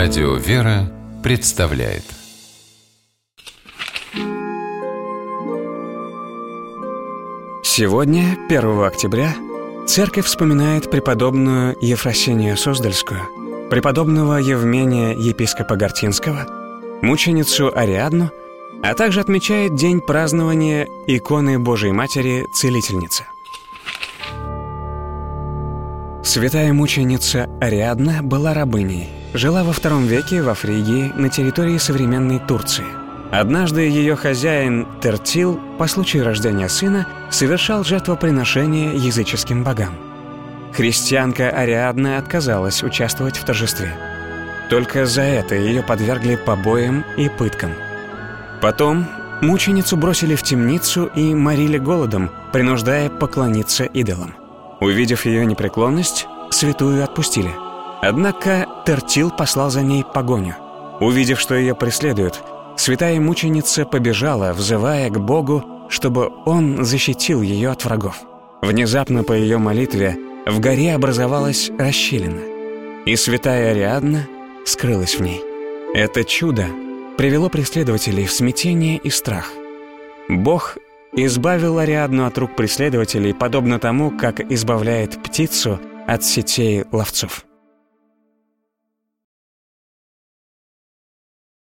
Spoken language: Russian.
Радио «Вера» представляет. Сегодня, 1 октября, Церковь вспоминает преподобную Ефросинию Суздальскую, преподобного Евмения епископа Гортинского, мученицу Ариадну, а также отмечает день празднования иконы Божией Матери Целительницы. Святая мученица Ариадна была рабыней, жила во II веке во Фригии на территории современной Турции. Однажды ее хозяин Тертил по случаю рождения сына совершал жертвоприношение языческим богам. Христианка Ариадна отказалась участвовать в торжестве. Только за это ее подвергли побоям и пыткам. Потом мученицу бросили в темницу и морили голодом, принуждая поклониться идолам. Увидев ее непреклонность, святую отпустили. Однако Тертил послал за ней погоню. Увидев, что ее преследуют, святая мученица побежала, взывая к Богу, чтобы Он защитил ее от врагов. Внезапно по ее молитве в горе образовалась расщелина, и святая Ариадна скрылась в ней. Это чудо привело преследователей в смятение и страх. Бог избавил Ариадну от рук преследователей, подобно тому, как избавляет птицу от сетей ловцов.